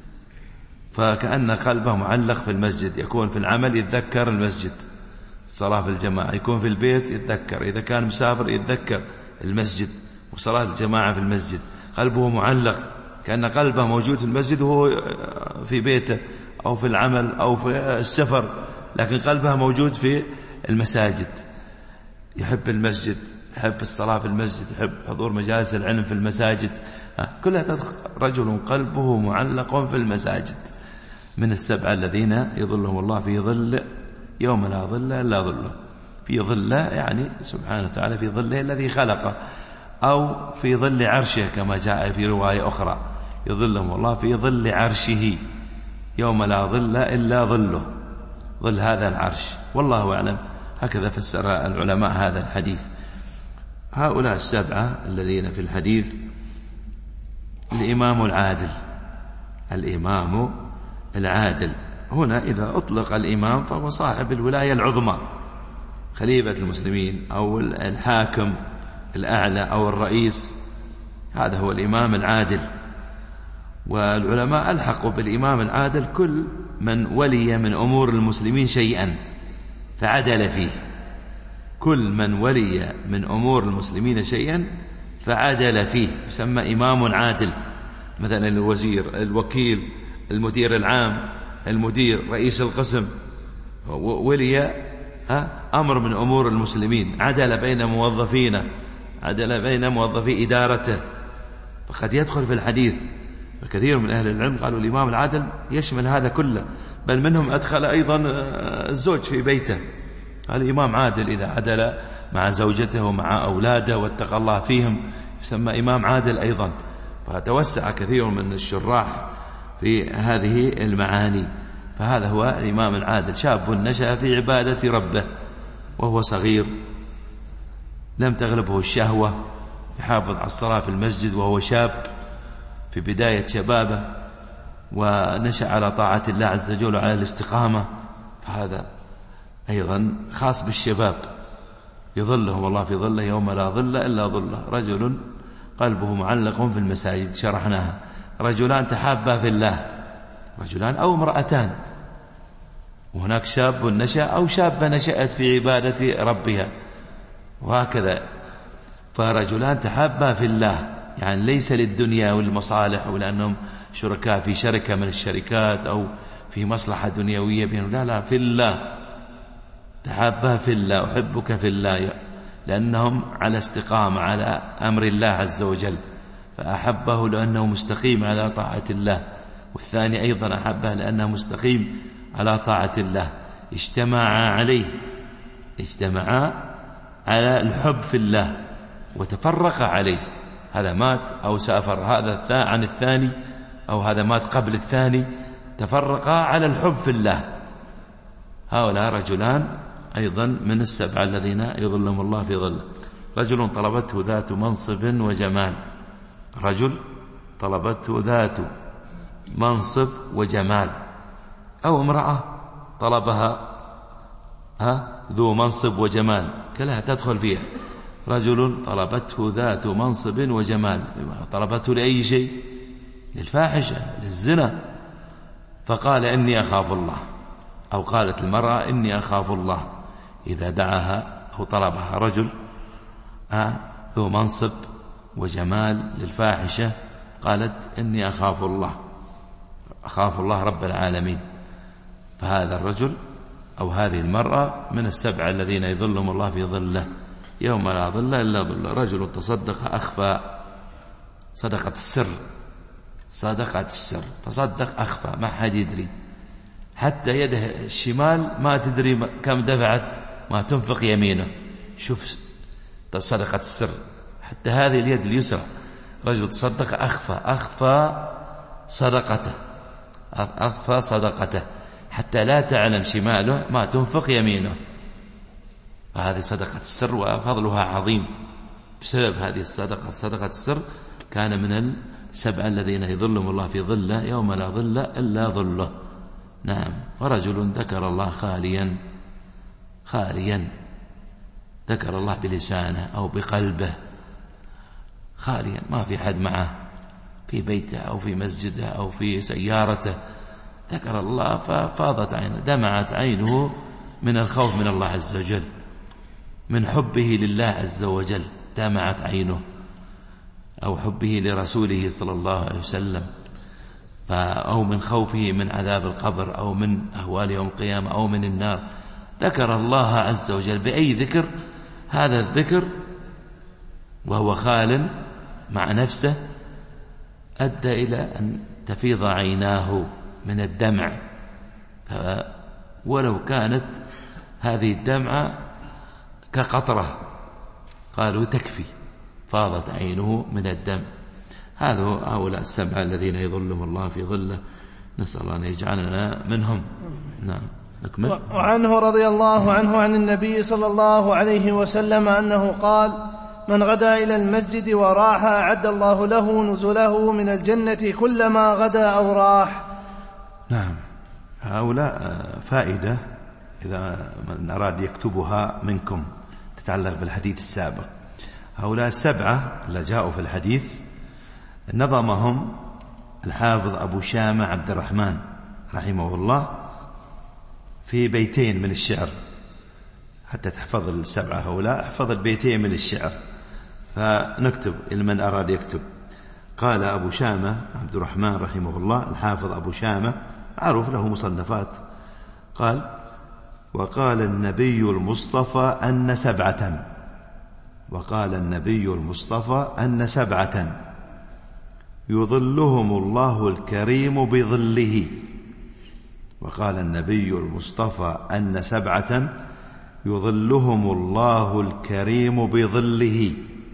فكأن قلبه معلق في المسجد، يكون في العمل يتذكر المسجد، الصلاة في الجماعة، يكون في البيت يتذكر، إذا كان مسافر يتذكر المسجد وصلاة الجماعة في المسجد. قلبه معلق، كأن قلبه موجود في المسجد وهو في بيته أو في العمل أو في السفر، لكن قلبه موجود في المساجد. يحب المسجد، يحب الصلاة في المسجد، يحب حضور مجالس العلم في المساجد، كلها رجل قلبه معلق في المساجد. من 7 الذين يظلهم الله في ظل يوم لا ظل إلا ظله. في ظله يعني سبحانه وتعالى في ظله الذي خلقه، أو في ظل عرشه كما جاء في رواية أخرى، يظلهم الله في ظل عرشه يوم لا ظل إلا ظله، ظل هذا العرش. والله أعلم، هكذا فسر العلماء هذا الحديث. هؤلاء 7 الذين في الحديث: الإمام العادل. الإمام العادل هنا إذا أطلق الإمام فهو صاحب الولاية العظمى، خليفة المسلمين أو الحاكم الأعلى أو الرئيس، هذا هو الإمام العادل. والعلماء ألحقوا بالإمام العادل كل من ولي من أمور المسلمين شيئا فعدل فيه، كل من ولي من أمور المسلمين شيئا فعدل فيه يسمى إمام عادل. مثلا الوزير، الوكيل، المدير العام، المدير، رئيس القسم، ولي أمر من أمور المسلمين، عدل بين موظفينه، عدل بين موظفي إدارته، فقد يدخل في الحديث. فكثير من أهل العلم قالوا الإمام العادل يشمل هذا كله، بل منهم أدخل أيضا الزوج في بيته، قال الإمام عادل إذا عدل مع زوجته ومع أولاده واتقى الله فيهم يسمى إمام عادل أيضا. فتوسع كثير من الشراح في هذه المعاني. فهذا هو الإمام العادل، شاب نشأ في عبادة ربه وهو صغير، لم تغلبه الشهوة، يحافظ على الصلاة في المسجد وهو شاب في بداية شبابه، ونشأ على طاعة الله عز وجل وعلى الاستقامة. فهذا أيضا خاص بالشباب، يظلهم الله في ظله يوم لا ظل إلا ظله. رجل قلبه معلق في المساجد، شرحناها. رجلان تحابا في الله، رجلان أو امرأتان، وهناك شاب نشأ أو شابة نشأت في عبادة ربها، وهكذا. فرجلان تحابا في الله، يعني ليس للدنيا والمصالح ولأنهم شركاء في شركة من الشركات أو في مصلحة دنيوية بينهم، لا لا، في الله. تحابا في الله، أحبك في الله، لأنهم على استقامة على أمر الله عز وجل، فأحبه لأنه مستقيم على طاعة الله، والثاني أيضا أحبه لأنه مستقيم على طاعة الله. اجتمعا عليه، اجتمعا على الحب في الله وتفرق عليه. هذا مات أو سافر هذا عن الثاني، أو هذا مات قبل الثاني، تفرقا على الحب في الله. هؤلاء رجلان أيضا من السبعة الذين يظلهم الله في ظله. رجل طلبته ذات منصب وجمال، رجل طلبته ذات منصب وجمال، أو امرأة طلبها ذو منصب وجمال، كلها تدخل فيها. رجل طلبته ذات منصب وجمال، طلبته لأي شيء؟ للفاحشة، للزنا، فقال إني أخاف الله، أو قالت المرأة إني أخاف الله إذا دعاها أو طلبها رجل ذو منصب وجمال للفاحشة، قالت إني أخاف الله، أخاف الله رب العالمين. فهذا الرجل أو هذه المرأة من السبعة الذين يظلهم الله في ظله يوم لا ظل إلا ظله. رجل تصدق أخفى، صدقة السر، صدقة السر، تصدق أخفى، ما حد يدري، حتى يده الشمال ما تدري كم دفعت ما تنفق يمينه. شوف صدقة السر، حتى هذه اليد اليسرى. رجل تصدق أخفى، أخفى صدقته، أخفى صدقته حتى لا تعلم شماله ما تنفق يمينه. فهذه صدقة السر وفضلها عظيم. بسبب هذه الصدقة، صدقة السر، كان من السبعة الذين يظلهم الله في ظله يوم لا ظل إلا ظله. نعم. ورجل ذكر الله خاليا، خاليا، ذكر الله بلسانه أو بقلبه، خاليا، ما في حد معه، في بيته أو في مسجده أو في سيارته، ذكر الله ففاضت عينه، دمعت عينه من الخوف من الله عز وجل، من حبه لله عز وجل دمعت عينه، أو حبه لرسوله صلى الله عليه وسلم، أو من خوفه من عذاب القبر، أو من أهوال يوم القيامة، أو من النار. ذكر الله عز وجل بأي ذكر، هذا الذكر وهو خال مع نفسه أدى إلى أن تفيض عيناه من الدمع، ولو كانت هذه الدمعة كقطرة قالوا تكفي، فاضت عينه من الدم. هؤلاء السبعة الذين يظلهم الله في ظله، نسأل الله أن يجعلنا منهم. نعم. نكمل. وعنه رضي الله عنه عن النبي صلى الله عليه وسلم أنه قال: من غدا إلى المسجد وراح أعد الله له نزله من الجنة كلما غدا أو راح. نعم. هؤلاء فائدة إذا من أراد يكتبها منكم تتعلق بالحديث السابق. هؤلاء السبعة اللي جاءوا في الحديث نظمهم الحافظ أبو شامة عبد الرحمن رحمه الله في بيتين من الشعر. حتى تحفظ السبعة هؤلاء، احفظ البيتين من الشعر، فنكتب لمن أراد يكتب. قال أبو شامة عبد الرحمن رحمه الله، الحافظ أبو شامة معروف له مصنفات، قال: وقال النبي المصطفى أن سبعة، وقال النبي المصطفى أن سبعة يظلهم الله الكريم بظله. وقال النبي المصطفى أن سبعة يظلهم الله الكريم بظله: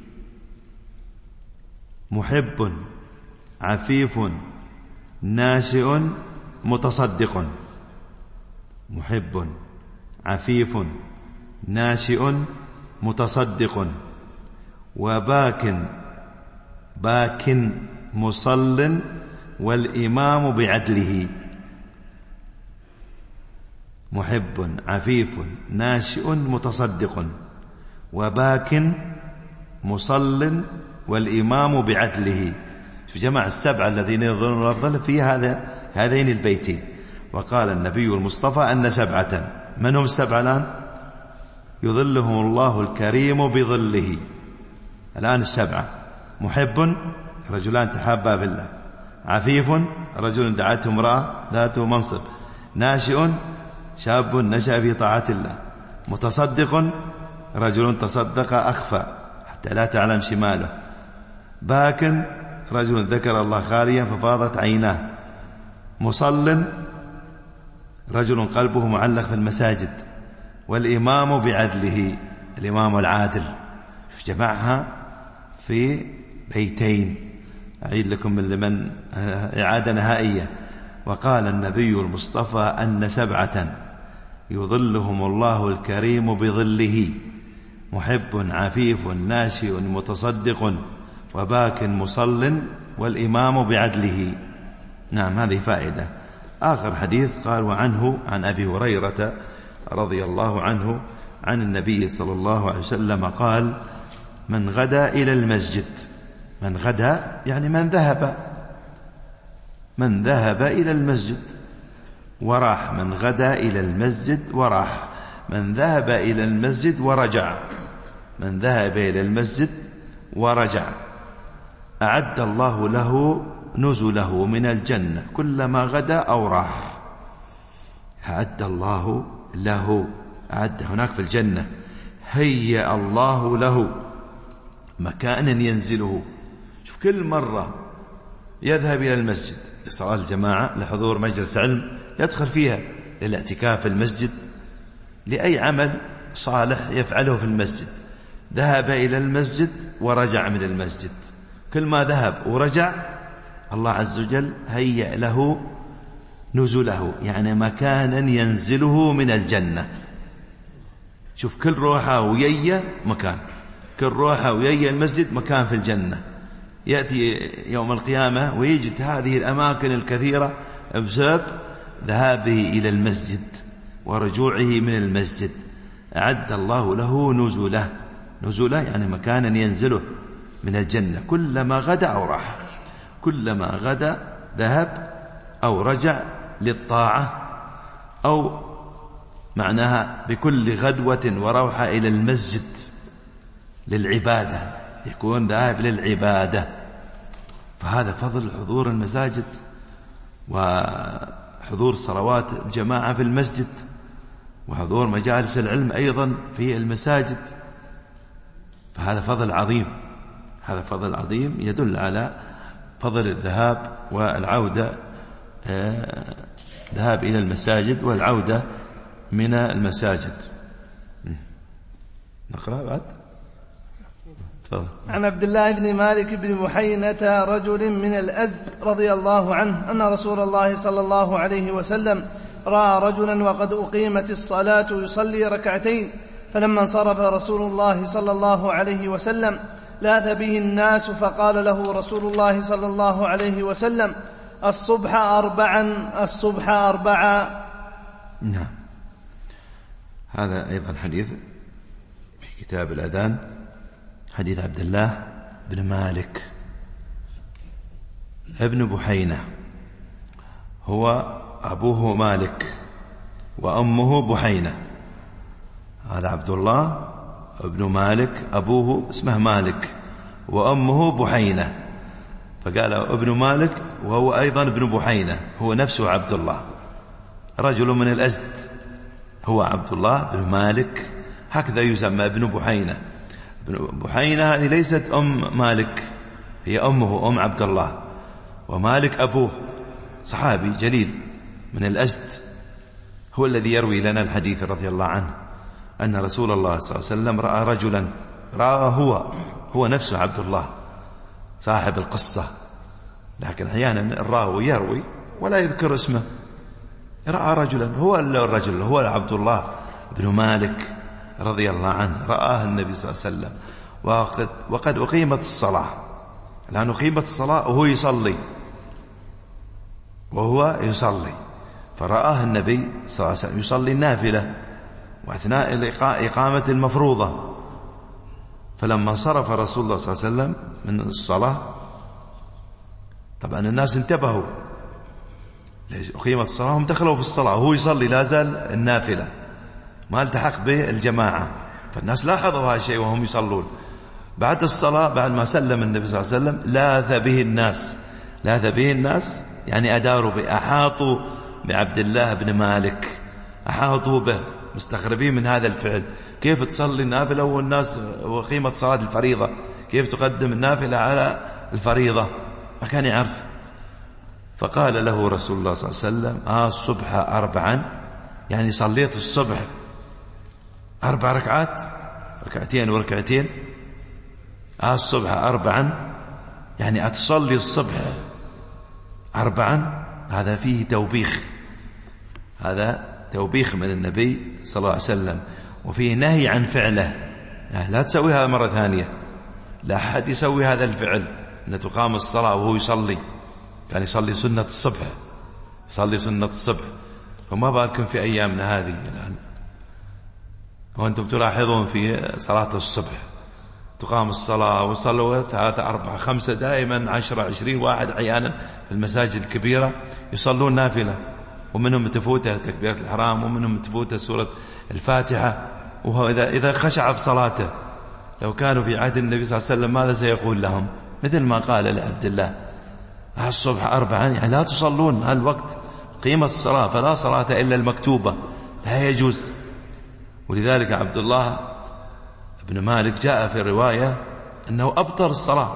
محب عفيف ناشئ متصدق. محب عفيف ناشئ متصدق. باك مصل والإمام بعدله. محب عفيف ناشئ متصدق وباك مصل والإمام بعدله. في جماعة السبعة الذين يظلون الظل في هذين البيتين. وقال النبي المصطفى أن سبعة، من هم السبعة الآن؟ يظلهم الله الكريم بظله. الآن السبعة: محب رجلان تحابا بالله، عفيف رجل دعته امرأة ذات منصب، ناشئ شاب نشأ في طاعة الله، متصدق رجل تصدق أخفى حتى لا تعلم شماله، باك رجل ذكر الله خاليا ففاضت عيناه، مصل رجل قلبه معلق في المساجد، والإمام بعدله، الإمام العادل. جمعها في بيتين. أعيد لكم لمن إعادة نهائية. وقال النبي المصطفى أن سبعة يظلهم الله الكريم بظله: محب عفيف ناشئ متصدق وباك مصل والإمام بعدله. نعم، هذه فائدة. آخر حديث قال: وعنه عن أبي هريرة رضي الله عنه عن النبي صلى الله عليه وسلم قال: من غدا إلى المسجد، من غدا يعني من ذهب إلى المسجد وراح، من غدا إلى المسجد وراح، من ذهب إلى المسجد ورجع، من ذهب إلى المسجد ورجع، أعد الله له نزله من الجنة كلما غدا أو راح. أعد الله له، أعد هناك في الجنة، هيأ الله له مكانا ينزله. شوف، كل مرة يذهب إلى المسجد لصلاة الجماعة، لحضور مجلس علم، يدخل فيها، للاعتكاف في المسجد، لأي عمل صالح يفعله في المسجد، ذهب إلى المسجد ورجع من المسجد، كل ما ذهب ورجع الله عز وجل هيأ له نزله، يعني مكانا ينزله من الجنة. شوف، كل روحة ويا مكان، كل روحة ويا المسجد مكان في الجنة. يأتي يوم القيامة ويجد هذه الأماكن الكثيرة بسبب ذهابه إلى المسجد ورجوعه من المسجد. أعد الله له نزله يعني مكانا ينزله من الجنة كلما غدا أو راح، كلما غدا ذهب أو رجع للطاعة، أو معناها بكل غدوة وروحة إلى المسجد للعبادة، يكون ذاهب للعبادة. فهذا فضل حضور المساجد وحضور صلوات الجماعة في المسجد وحضور مجالس العلم أيضا في المساجد. فهذا فضل عظيم، هذا فضل عظيم يدل على فضل الذهاب والعودة، ذهاب إلى المساجد والعودة من المساجد. نقرأ بعد. تفضل. عن عبد الله بن مالك بن بحينة رجل من الأزد رضي الله عنه أن رسول الله صلى الله عليه وسلم رأى رجلا وقد أقيمت الصلاة يصلي ركعتين، فلما انصرف رسول الله صلى الله عليه وسلم لاث به الناس، فقال له رسول الله صلى الله عليه وسلم: الصبح أربعا. نعم، هذا أيضا حديث في كتاب الأذان، حديث عبد الله بن مالك ابن بحينة، هو أبوه مالك وأمه بحينة. هذا عبد الله ابن مالك، أبوه اسمه مالك وأمه بحينة، فقال ابن مالك وهو أيضا ابن بحينة، هو نفسه عبد الله، رجل من الأزد، هو عبد الله بن مالك، هكذا يسمى ابن بحينة. ابن بحينة هذه ليست أم مالك، هي أمه أم عبد الله، ومالك أبوه صحابي جليل من الأزد، هو الذي يروي لنا الحديث رضي الله عنه أن رسول الله صلى الله عليه وسلم رأى رجلا، رأى هو نفسه عبد الله صاحب القصة، لكن أحيانا الراوي يروي ولا يذكر اسمه، رأى رجلا، هو الرجل هو عبد الله بن مالك رضي الله عنه، رآه النبي صلى الله عليه وسلم وقد أقيمت الصلاة، لأنه أقيمت الصلاة وهو يصلي، فرآه النبي صلى الله عليه وسلم يصلي النافلة وأثناء إقامة المفروضة، فلما صرف رسول الله صلى الله عليه وسلم من الصلاة، طبعا الناس انتبهوا، أقيمت الصلاة هم دخلوا في الصلاة وهو يصلي لا زال النافلة، ما التحق به الجماعة، فالناس لاحظوا هذا الشيء وهم يصلون. بعد الصلاة بعد ما سلم النبي صلى الله عليه وسلم لاذ به الناس يعني أداروا به، أحاطوا بعبد الله بن مالك، أحاطوا به مستغربين من هذا الفعل، كيف تصلي النافلة والناس وقيمة صلاة الفريضة، كيف تقدم النافلة على الفريضة، ما كان يعرف. فقال له رسول الله صلى الله عليه وسلم الصبح 4، يعني صليت الصبح 4 ركعات، ركعتين وركعتين، الصبح 4، يعني أتصلي الصبح 4، هذا فيه توبيخ، هذا توبيخ من النبي صلى الله عليه وسلم، وفيه نهي عن فعله، يعني لا تسوي هذا مرة ثانية، لا أحد يسوي هذا الفعل، أن تقام الصلاة وهو يصلي، كان يصلي سنة الصبح، فما بالكم في أيامنا هذه الآن، وأنتم تلاحظون في صلاة الصبح تقام الصلاة وصلوا 3 4 5 دائما 10 20 واحد أحيانا في المساجد الكبيرة يصلون نافلة، ومنهم تفوته تكبيرة الإحرام، ومنهم تفوته سورة الفاتحة، وهو إذا خشع في صلاته لو كانوا في عهد النبي صلى الله عليه وسلم ماذا سيقول لهم؟ مثل ما قال لعبد الله الصبح 4، يعني لا تصلون هالوقت، قيمة الصلاة، فلا صلاة إلا المكتوبة، لا يجوز. ولذلك عبد الله بن مالك جاء في الرواية أنه أبطر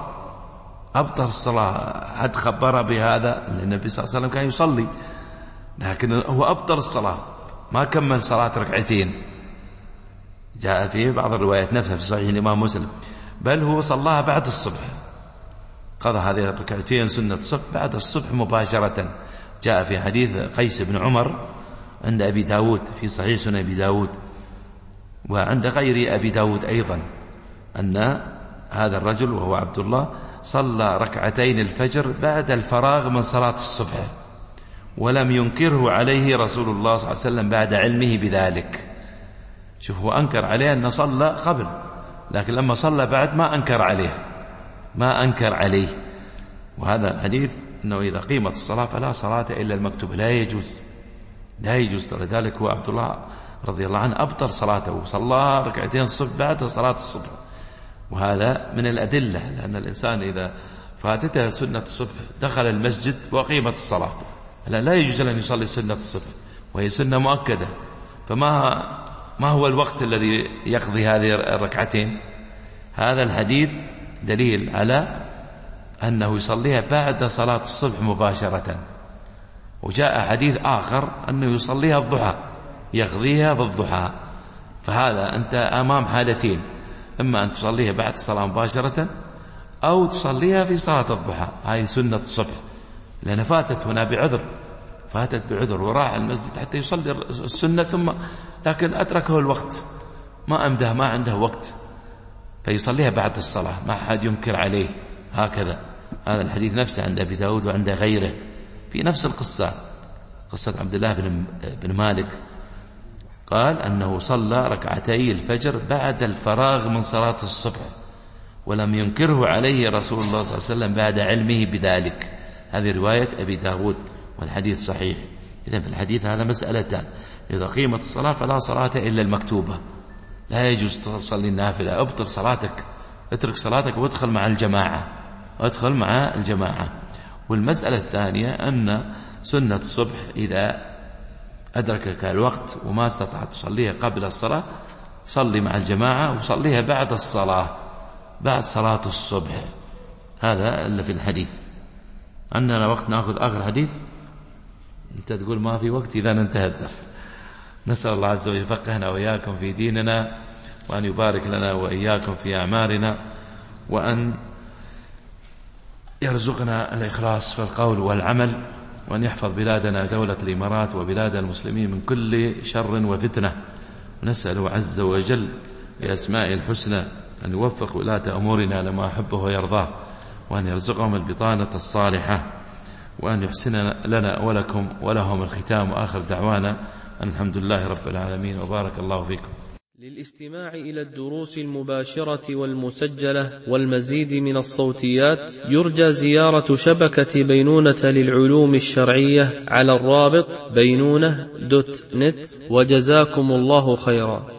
الصلاة، حد خبر بهذا النبي صلى الله عليه وسلم كان يصلي، لكن هو أبطر الصلاة، ما كمل صلاة ركعتين، جاء في بعض الروايات نفسها في صحيح الإمام مسلم، بل هو صلاها بعد الصبح، قضى هذه الركعتين سنة الصبح بعد الصبح مباشرة. جاء في حديث قيس بن عمر عند أبي داود في صحيح سنن أبي داود وعند غير أبي داود أيضا، أن هذا الرجل وهو عبد الله صلى ركعتين الفجر بعد الفراغ من صلاة الصبح، ولم ينكره عليه رسول الله صلى الله عليه وسلم بعد علمه بذلك. شوف، هو أنكر عليه أن صلى قبل، لكن لما صلى بعد ما أنكر عليه. وهذا الحديث أنه إذا قيمت الصلاة فلا صلاة إلا المكتوبة، لا يجوز. لذلك هو عبد الله رضي الله عنه أبطر صلاته وصلى ركعتين الصبح بعد صلاة الصبح، وهذا من الأدلة، لأن الإنسان إذا فاتته سنة الصبح دخل المسجد وقيمت الصلاة، لا يجوز أن يصلي سنة الصبح وهي سنة مؤكدة، فما هو الوقت الذي يقضي هذه الركعتين؟ هذا الحديث دليل على أنه يصليها بعد صلاة الصبح مباشرة. وجاء حديث آخر أنه يصليها الضحى، يقضيها بالضحى. فهذا أنت أمام حالتين، إما أن تصليها بعد الصلاة مباشرة أو تصليها في صلاة الضحى، هذه سنة الصبح، لأن فاتت هنا بعذر وراح المسجد حتى يصلي السنة، ثم لكن أتركه الوقت، ما أمده، ما عنده وقت، فيصليها بعد الصلاة، ما أحد ينكر عليه هكذا. هذا الحديث نفسه عند أبي داود وعند غيره في نفس القصة، قصة عبد الله بن مالك، قال أنه صلى ركعتي الفجر بعد الفراغ من صلاة الصبح، ولم ينكره عليه رسول الله صلى الله عليه وسلم بعد علمه بذلك. هذه رواية أبي داود والحديث صحيح. إذن في الحديث هذا مسألتان: إذا قيمت الصلاة فلا صلاة إلا المكتوبة، لا يجوز تصلي النافلة، ابطل صلاتك، اترك صلاتك وادخل مع الجماعة. والمسألة الثانية أن سنة الصبح إذا أدركك الوقت وما استطعت تصليها قبل الصلاة صلي مع الجماعة وصليها بعد الصلاة، بعد صلاة الصبح. هذا اللي في الحديث. عندنا وقت نأخذ آخر حديث؟ أنت تقول ما في وقت، إذا انتهى الدرس. نسأل الله عز وجل يفقهنا وإياكم في ديننا، وأن يبارك لنا وإياكم في أعمالنا، وأن يرزقنا الإخلاص في القول والعمل، وأن يحفظ بلادنا دولة الإمارات وبلاد المسلمين من كل شر وفتنة. ونسأله عز وجل بأسمائه الحسنى أن يوفق ولاة أمورنا لما أحبه ويرضاه، وأن يرزقهم البطانة الصالحة، وأن يحسن لنا ولكم ولهم الختام. وآخر دعوانا أن الحمد لله رب العالمين، وبارك الله فيكم. للاستماع إلى الدروس المباشرة والمسجلة والمزيد من الصوتيات يرجى زيارة شبكة بينونة للعلوم الشرعية على الرابط بينونة.net. وجزاكم الله خيرا.